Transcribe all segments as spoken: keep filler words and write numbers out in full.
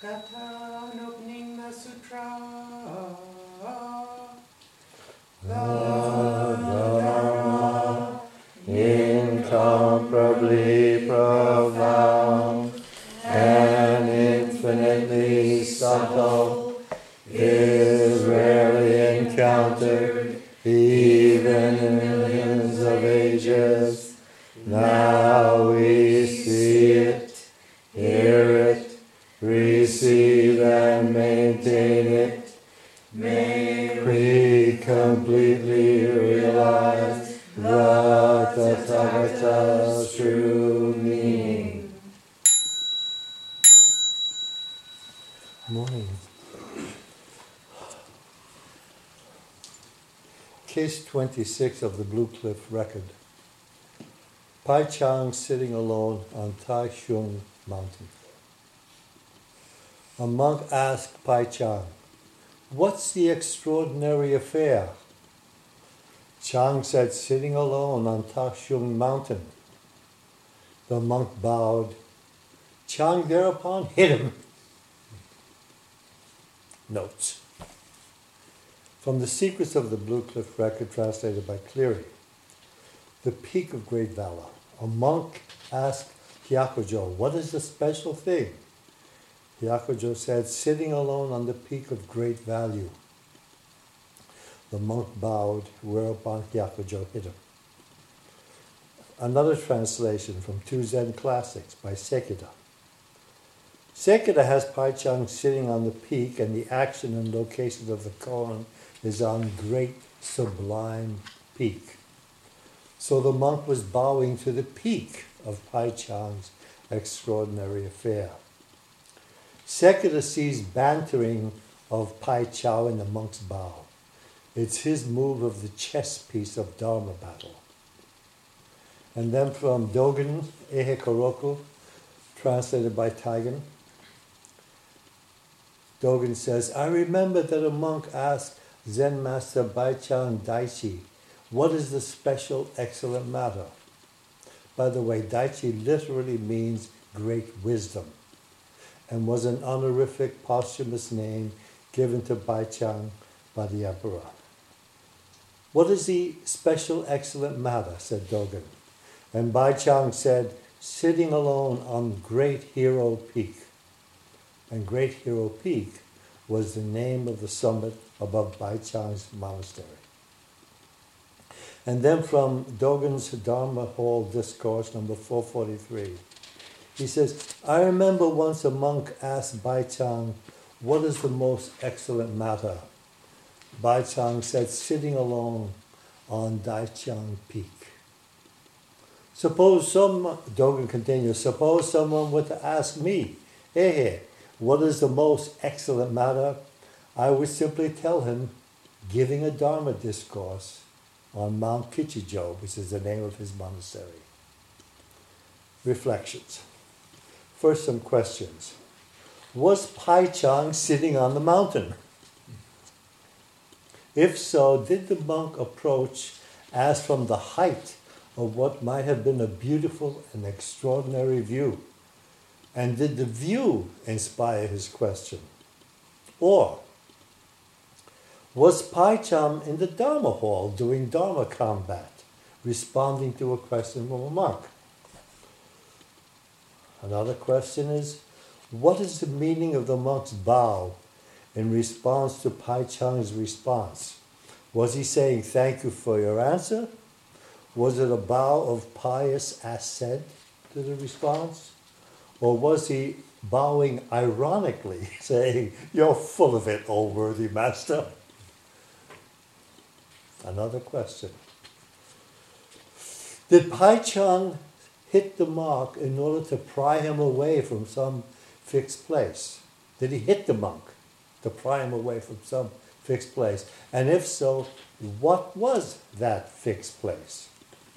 Katha and opening the sutra. The Dharma, incomparably profound and infinitely subtle, is rarely encountered even in millions of ages. Now we see it, hear it, receive and maintain it. May we completely realize the Tathagata's true meaning. Morning. Case twenty-six of the Blue Cliff record. Pai Chang sitting alone on Tai Shung Mountain. A monk asked Pai Chang, "What's the extraordinary affair?" Chang said, "Sitting alone on Tai Shung Mountain." The monk bowed. Chang thereupon hit him. Notes. From the Secrets of the Blue Cliff record, translated by Cleary. The peak of great valor. A monk asked Hyakujo, "What is the special thing?" Hyakujo said, "Sitting alone on the peak of great value." The monk bowed, whereupon Hyakujo hit him. Another translation from Two Zen Classics by Sekida. Sekida has Pai Chang sitting on the peak, and the action and location of the koan is on great sublime peak. So the monk was bowing to the peak of Pai Chang's extraordinary affair. Sekida sees bantering of Pai Chang in the monk's bow. It's his move of the chess piece of Dharma battle. And then from Dogen Ehe Koroku, translated by Taigen, Dogen says, "I remember that a monk asked Zen master Baichang Daichi, 'What is the special excellent matter?'" By the way, Daichi literally means great wisdom, and was an honorific posthumous name given to Baichang by the emperor. "What is the special excellent matter?" said Dogen. And Baichang said, "Sitting alone on Great Hero Peak." And Great Hero Peak was the name of the summit above Baichang's monastery. And then from Dogen's Dharma Hall Discourse, number four forty-three, he says, "I remember once a monk asked Baichang, 'What is the most excellent matter?' Baichang said, 'Sitting alone on Daichang Peak.'" Suppose some, Dogen continues, "Suppose someone were to ask me, 'Ehe, what is the most excellent matter?' I would simply tell him, giving a Dharma discourse on Mount Kichijo, which is the name of his monastery." Reflections. First, some questions. Was Pai Chang sitting on the mountain? If so, did the monk approach as from the height of what might have been a beautiful and extraordinary view? And did the view inspire his question? Or was Pai Chang in the Dharma hall doing Dharma combat, responding to a question from a monk? Another question is, what is the meaning of the monk's bow in response to Pai Chang's response? Was he saying, "Thank you for your answer"? Was it a bow of pious assent to the response? Or was he bowing ironically, saying, "You're full of it, O worthy master"? Another question. Did Pai Chang hit the monk in order to pry him away from some fixed place? Did he hit the monk to pry him away from some fixed place? And if so, what was that fixed place?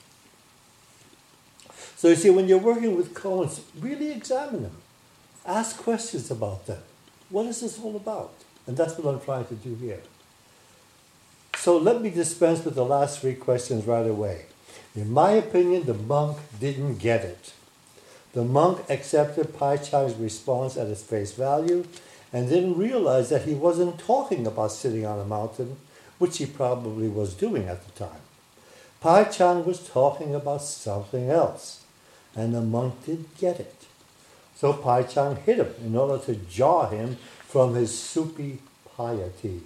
So you see, when you're working with koans, really examine them. Ask questions about them. What is this all about? And that's what I'm trying to do here. So let me dispense with the last three questions right away. In my opinion, the monk didn't get it. The monk accepted Pai Chang's response at its face value and didn't realize that he wasn't talking about sitting on a mountain, which he probably was doing at the time. Pai Chang was talking about something else, and the monk did get it. So Pai Chang hit him in order to jar him from his soupy piety.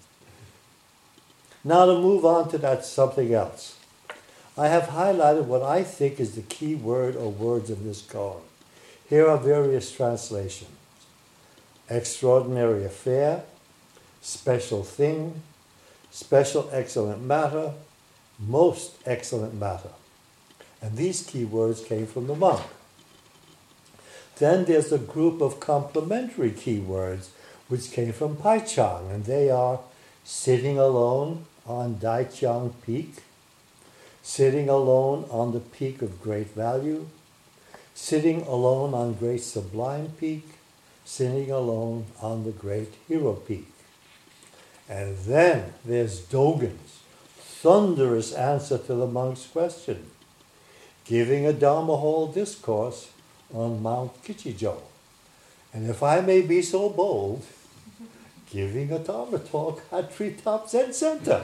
Now to move on to that something else. I have highlighted what I think is the key word or words in this koan. Here are various translations. Extraordinary affair, special thing, special excellent matter, most excellent matter. And these key words came from the monk. Then there's a group of complementary key words which came from Pai Chang, and they are sitting alone on Daijiang Peak, sitting alone on the peak of great value, sitting alone on great sublime peak, sitting alone on the great hero peak. And then there's Dogen's thunderous answer to the monk's question, giving a Dharma Hall discourse on Mount Kichijo. And if I may be so bold, giving a Dharma talk at Treetop Zen Center.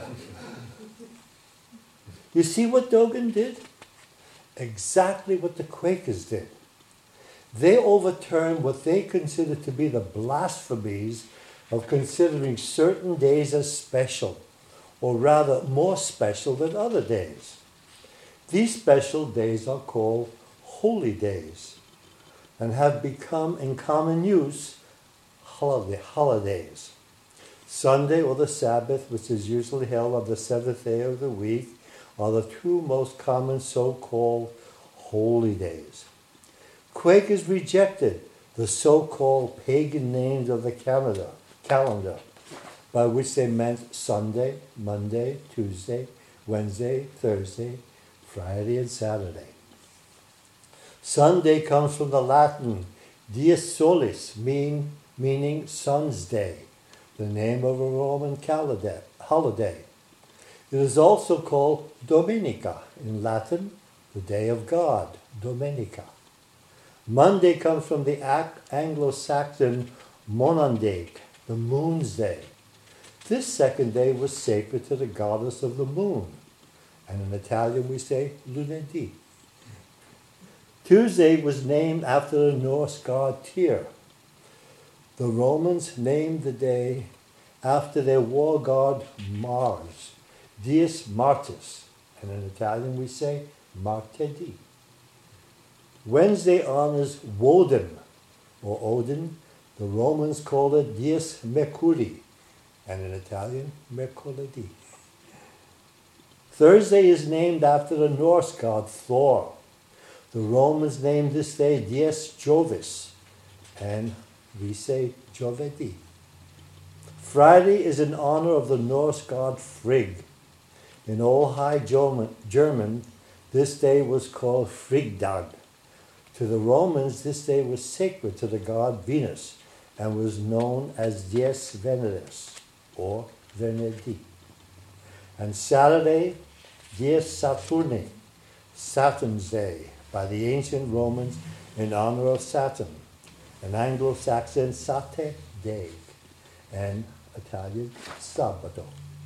You see what Dogen did? Exactly what the Quakers did. They overturned what they considered to be the blasphemies of considering certain days as special, or rather more special than other days. These special days are called holy days and have become in common use holiday, holidays. Sunday or the Sabbath, which is usually held on the seventh day of the week, are the two most common so-called holy days. Quakers rejected the so-called pagan names of the calendar, calendar, by which they meant Sunday, Monday, Tuesday, Wednesday, Thursday, Friday, and Saturday. Sunday comes from the Latin dies solis, mean, meaning sun's day, the name of a Roman calendar, holiday. It is also called Dominica, in Latin, the day of God, Domenica. Monday comes from the Anglo-Saxon Monandag, the moon's day. This second day was sacred to the goddess of the moon, and in Italian we say lunedì. Tuesday was named after the Norse god Tyr. The Romans named the day after their war god Mars, Dies Martis, and in Italian we say martedì. Wednesday honors Woden, or Odin. The Romans called it Dies Mercuri, and in Italian, Mercoledì. Thursday is named after the Norse god Thor. The Romans named this day Dies Jovis, and we say Giovedì. Friday is in honor of the Norse god Frigg. In Old High German, this day was called Frigdag. To the Romans, this day was sacred to the god Venus and was known as Dies Veneris, or Venerdì. And Saturday, Dies Saturni, Saturn's Day, by the ancient Romans in honor of Saturn, an Anglo-Saxon Sate Day, and Italian Sabato.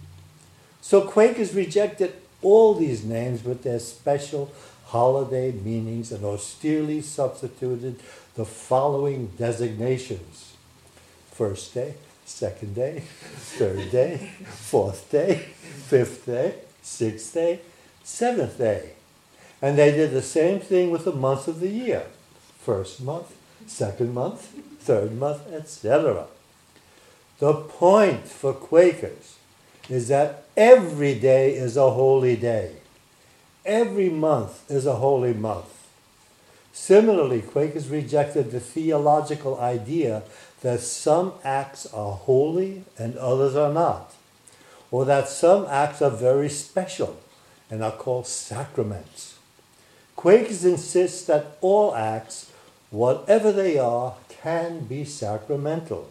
So Quakers rejected all these names with their special holiday meanings and austerely substituted the following designations: first day, second day, third day, fourth day, fifth day, sixth day, seventh day. And they did the same thing with the months of the year: first month, second month, third month, et cetera. The point for Quakers is that every day is a holy day. Every month is a holy month. Similarly, Quakers rejected the theological idea that some acts are holy and others are not, or that some acts are very special and are called sacraments. Quakers insist that all acts, whatever they are, can be sacramental.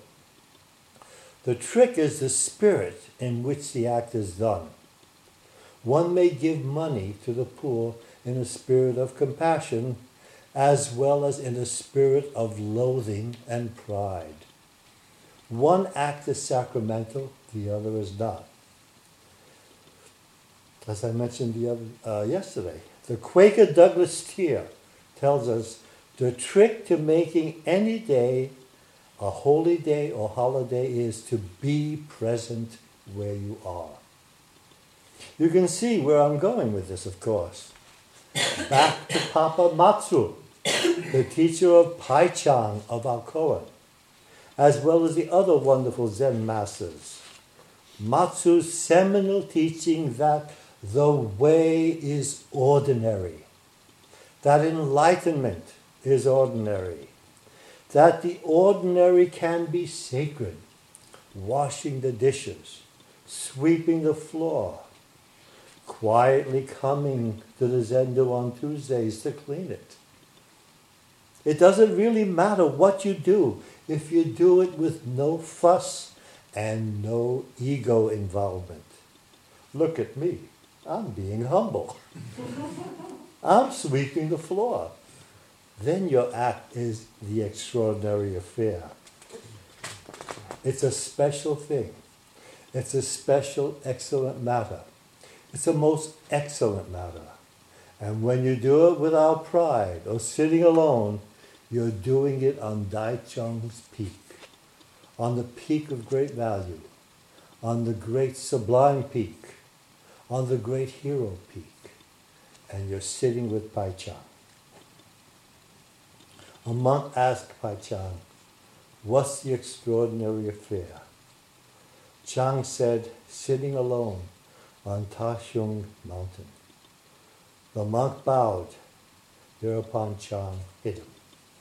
The trick is the spirit in which the act is done. One may give money to the poor in a spirit of compassion as well as in a spirit of loathing and pride. One act is sacramental, the other is not. As I mentioned the other, uh, yesterday, the Quaker Douglas Steere tells us the trick to making any day a holy day or holiday is to be present where you are. You can see where I'm going with this, of course. Back to Papa Matsu, the teacher of Paichang of Alcoa, as well as the other wonderful Zen masters. Matsu's seminal teaching that the way is ordinary, that enlightenment is ordinary, that the ordinary can be sacred, washing the dishes, sweeping the floor, quietly coming to the Zendo on Tuesdays to clean it. It doesn't really matter what you do if you do it with no fuss and no ego involvement. Look at me. I'm being humble. I'm sweeping the floor. Then your act is the extraordinary affair. It's a special thing. It's a special, excellent matter. It's a most excellent matter. And when you do it without pride or sitting alone, you're doing it on Daichung's peak, on the peak of great value, on the great sublime peak, on the great hero peak, and you're sitting with Paichang. A monk asked Paichang, "What's the extraordinary affair?" Chang said, "Sitting alone on Tashung Mountain." The monk bowed. Thereupon Chang hit him.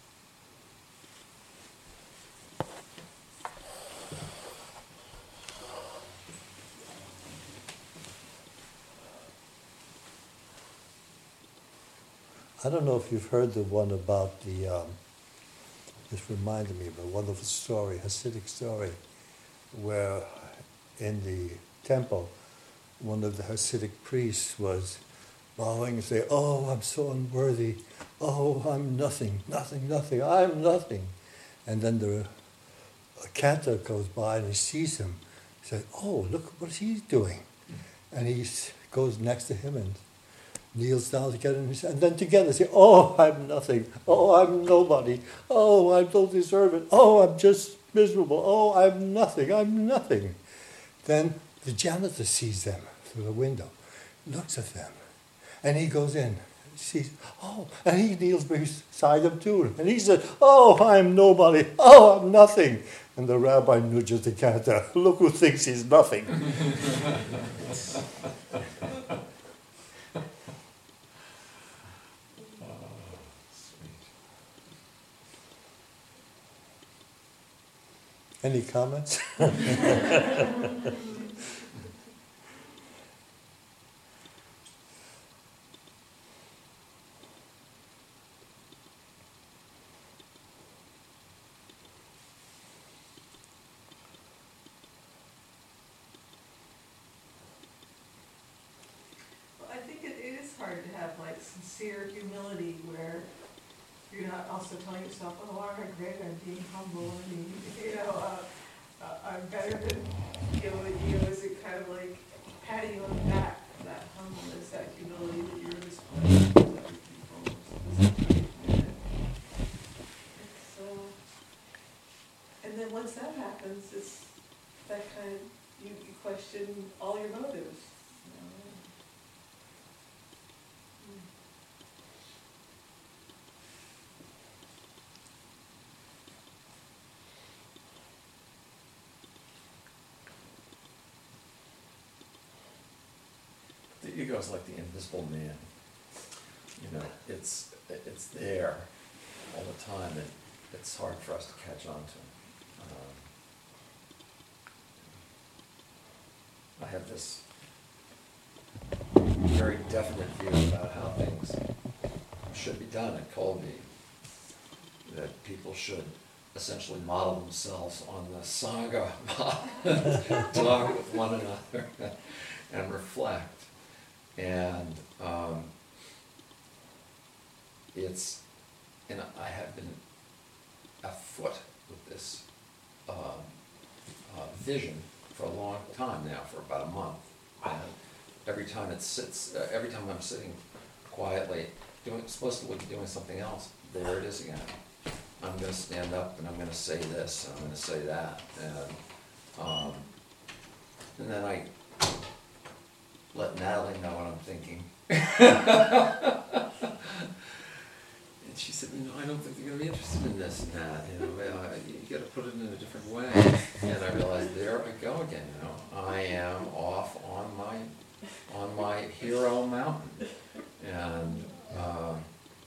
I don't know if you've heard the one about the, um, this reminded me of a wonderful story, Hasidic story, where in the temple, one of the Hasidic priests was bowing and saying, "Oh, I'm so unworthy. Oh, I'm nothing, nothing, nothing. I'm nothing." And then the a cantor goes by and he sees him. He says, "Oh, look what he's doing." And he goes next to him and kneels down together, and then together say, "Oh, I'm nothing. Oh, I'm nobody. Oh, I don't deserve it. Oh, I'm just miserable. Oh, I'm nothing. I'm nothing." Then the janitor sees them through the window, looks at them, and he goes in, sees, oh, and he kneels beside them too, and he says, "Oh, I'm nobody. Oh, I'm nothing." And the rabbi nudges the cantor, "Look who thinks he's nothing." Any comments? Well, I think it, it is hard to have like sincere humility where you're not also telling yourself, "Oh, I'm great, I'm being humble, I mean, you know, uh, uh, I'm better than, you know, you know, is it kind of like patting you on the back, that humbleness, that humility that you're displaying to other people. It's, uh, and then once that happens, it's that kind of, you, you question all your motives. You know? The ego is like the invisible man. You know, it's it's there all the time, and it's hard for us to catch on to. Um, I have this very definite view about how things should be done at Colby, that people should essentially model themselves on the Sangha, talk with one another, and reflect. And um, it's and I have been afoot with this um, uh, vision for a long time now, for about a month. And every time it sits, uh, every time I'm sitting quietly, doing, supposedly doing something else, there it is again. I'm gonna stand up and I'm gonna say this, and I'm gonna say that, and, um, and then I let Natalie know what I'm thinking. And she said, you know, I don't think they're gonna be interested in this and that, you know, uh, you gotta put it in a different way. And I realized, there I go again, you know, I am off on my, on my hero mountain. And, um,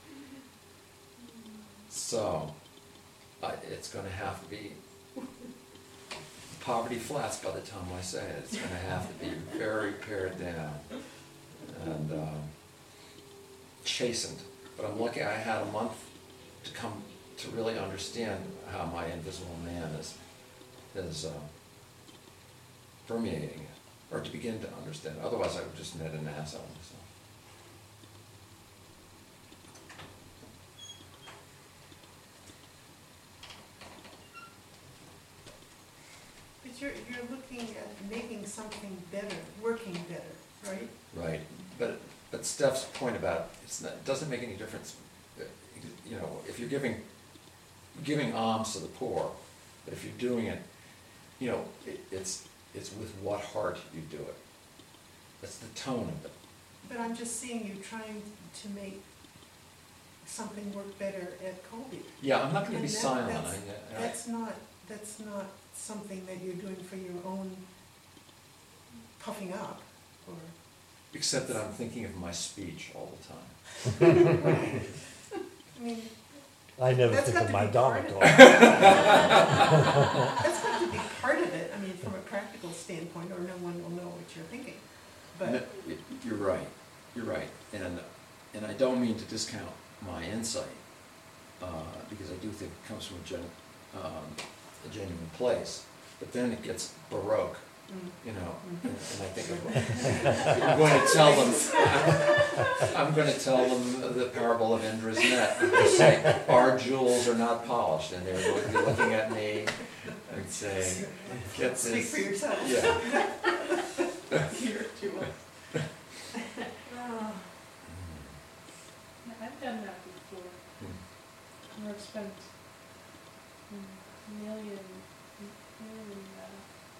so, I, it's gonna have to be poverty flats by the time I say it. It's gonna have to be very pared down and um, chastened. But I'm lucky I had a month to come to really understand how my invisible man is, is uh, permeating it, or to begin to understand. Otherwise, I would just net an ass out of myself. But you're, you're looking at making something better, working better, right? Right, but, but Steph's point about, it's not, it doesn't make any difference, uh, you know, if you're giving, giving alms to the poor, but if you're doing it, you know, it, it's, it's with what heart you do it. That's the tone of it. But I'm just seeing you trying to make something work better at Colby. Yeah, I'm not gonna And be that- silent, I, that's- I, That's not, that's not something that you're doing for your own puffing up, or, except that I'm thinking of my speech all the time. I mean, I never That's think got of to my be part of dormitory. that's got to be part of it, I mean, from a practical standpoint, or no one will know what you're thinking. No, But, y- You're right, you're right, and, and I don't mean to discount my insight, uh, because I do think it comes from a gen, um, a genuine place, but then it gets baroque, mm, you know, Mhm. and, and I think I'm, I'm going to tell them, I'm gonna tell them the parable of Indra's net, and just say, our jewels are not polished, and they're going to be looking at me and saying, get this. speak for yourself. Yeah. You're too much. Oh, Yeah, I've done that before, Hmm. where I've spent a million, million uh,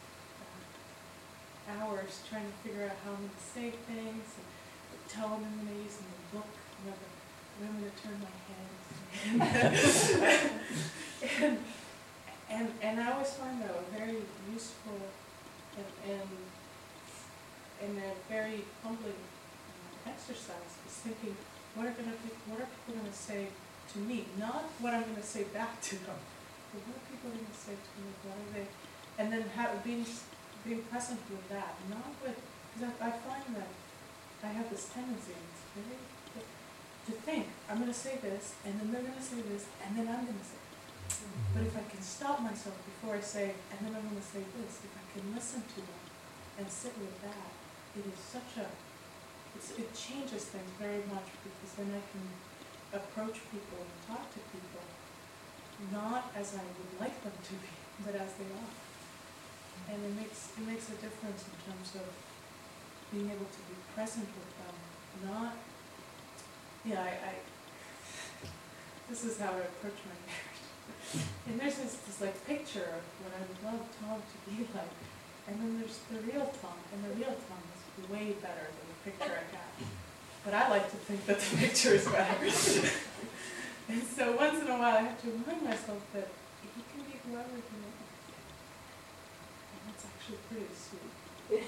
uh, hours trying to figure out how I'm gonna say things, and tell them I'm gonna use in the book, whether, when I'm gonna turn my head. and, and, and I always find that a very useful and, and, and a very humbling uh, exercise, is thinking, what are gonna be, what are people gonna say to me? Not what I'm gonna say back to them, but what are people gonna say to me? What are they? And then have, being being present with that, not with, because I, I find that I have this tendency, it's very, to think, I'm gonna say this, and then they're gonna say this, and then I'm gonna say this. But if I can stop myself before I say, and then I'm gonna say this, if I can listen to them and sit with that, it is such a, it's, it changes things very much, because then I can approach people and talk to people, not as I would like them to be, but as they are. And it makes, it makes a difference in terms of being able to be present with them, not, yeah, I, I, this is how I approach my marriage. And there's this, this like picture of what I would love Tom to be like, and then there's the real Tom, and the real Tom is way better than the picture I got. But I like to think that the picture is better. And so once in a while I have to remind myself that he can be whoever he wants. And that's actually pretty sweet.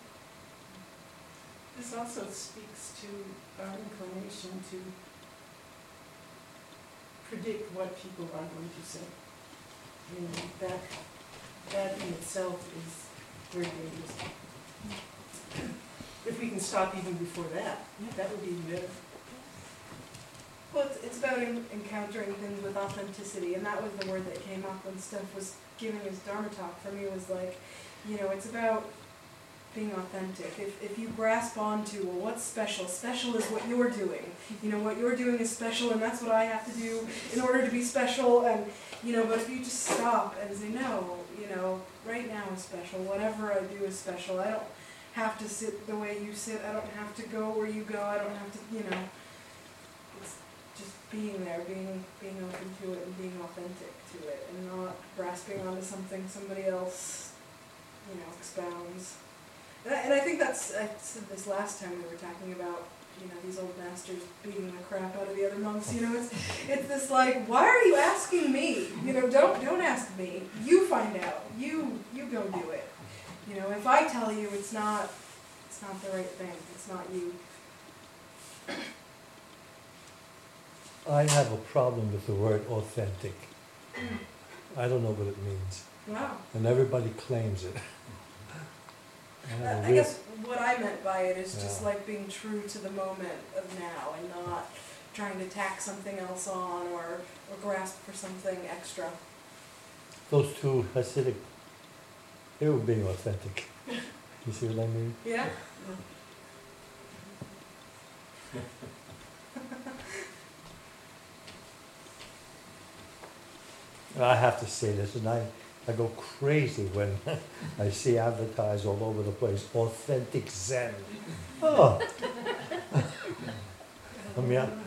This also speaks to our inclination to predict what people are going to say. You know, that, that in itself is very dangerous. If we can stop even before that, that would be even better. well, it's, it's about en- encountering things with authenticity, and that was the word that came up when Steph was giving his Dharma talk. For me, it was like, you know, it's about being authentic. If, if you grasp onto, well, what's special? Special is what you're doing. You know, what you're doing is special, and that's what I have to do in order to be special. And, you know, but if you just stop and say, no, you know, right now is special. Whatever I do is special. I don't have to sit the way you sit. I don't have to go where you go. I don't have to, you know, it's just being there, being, being open to it and being authentic to it, and not grasping onto something somebody else, you know, expounds. And I, and I think that's, I said this last time we were talking about, you know, these old masters beating the crap out of the other monks, you know, it's, it's this like, why are you asking me? You know, don't, don't ask me. You find out. You, you go do it. You know, if I tell you it's not, it's not the right thing, it's not you. I have a problem with the word authentic. I don't know what it means, Wow. and everybody claims it. I have a I real- guess what I meant by it is just Yeah. like being true to the moment of now and not trying to tack something else on or, or grasp for something extra. Those two Hasidic, they were being authentic. You see what I mean? Yeah? And I have to say this, and I, I go crazy when I see advertised all over the place, authentic Zen. Oh. I mean, I-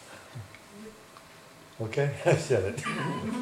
okay, I said it.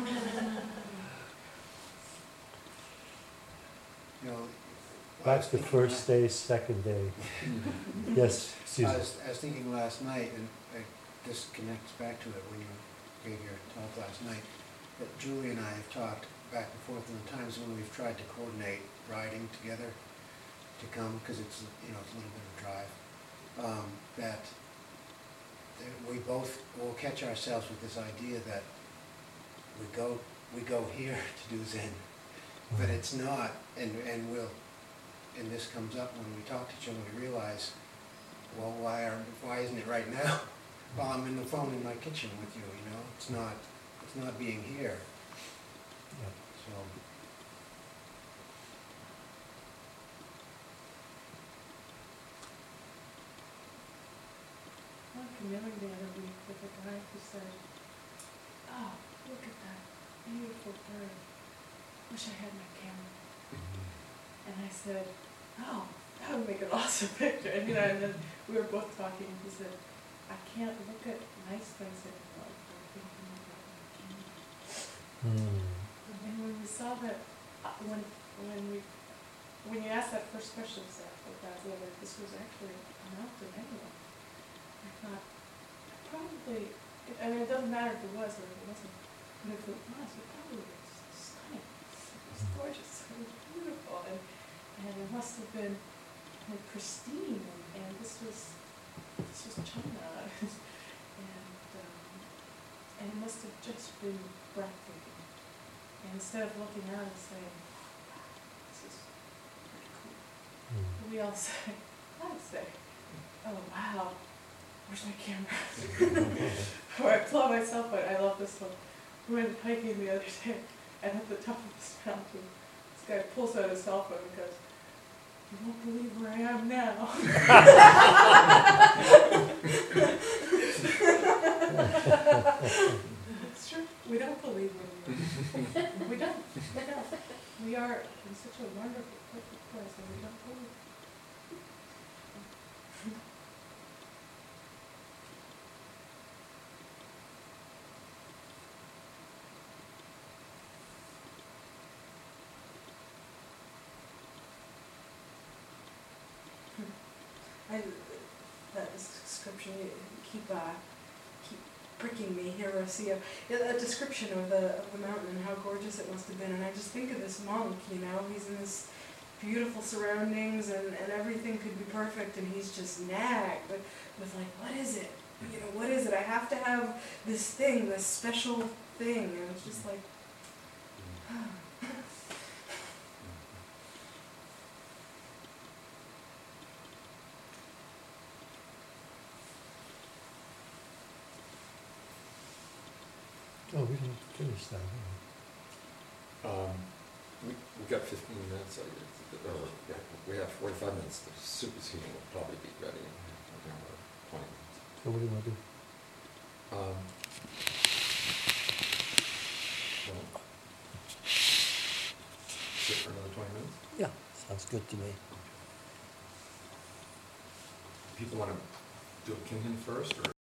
You know, I That's was the thinking first la- day, second day. Yes, I Susan. was, I was thinking last night, and uh, this connects back to it when you gave your talk last night, that Julie and I have talked back and forth on the times when we've tried to coordinate riding together to come, because it's, you know, it's a little bit of a drive, um, that, that we both will catch ourselves with this idea that we go, we go here to do Zen, but it's not, and, and we'll, and this comes up when we talk to each other, we realize, well, why are, why isn't it right now? While I'm in the phone in my kitchen with you, you know, it's not, it's not being here, Yeah. so. I was communing the other week with a guy who said, oh, look at that beautiful bird. Wish I had my camera. And I said, oh, that would make an awesome picture. And, you know, and then we were both talking, and he said, I can't look at nice things anymore. I'm thinking about my camera. Hmm. And when we saw that, uh, when, when we, when you asked that first question, Seth, about whether this was actually a mountain anyway, I thought, probably, I mean, it doesn't matter if it was or if it wasn't, but if it was, it probably was stunning. It was gorgeous, it was beautiful, and, and it must have been like pristine, and, and this was, this was China, and, um, and it must have just been breathtaking. And instead of looking out and saying, wow, this is pretty cool, Hmm. we all say, I say, oh wow, where's my camera? Or I pull out my cell phone, I love this one. We went hiking the other day, and at the top of this mountain, this guy pulls out his cell phone and goes, you won't believe where I am now. It's true, we don't believe where we are. We don't, we don't. We are in such a wonderful, perfect place, and we don't believe. I, that description, you keep, uh, keep pricking me, Hiroshima. Yeah, that description of the, of the mountain and how gorgeous it must have been, and I just think of this monk, you know, he's in this beautiful surroundings and, and everything could be perfect, and he's just nagged with, with like, what is it? You know, what is it? I have to have this thing, this special thing, and it's just like, Oh, we didn't finish that. huh? Um, We, we got fifteen minutes, I guess, or, yeah, we have forty-five minutes, the soup is heating, will probably be ready in another twenty minutes. So what do you want to do? Um, well, sit for another twenty minutes? Yeah, sounds good to me. People wanna do a Kingham first, or?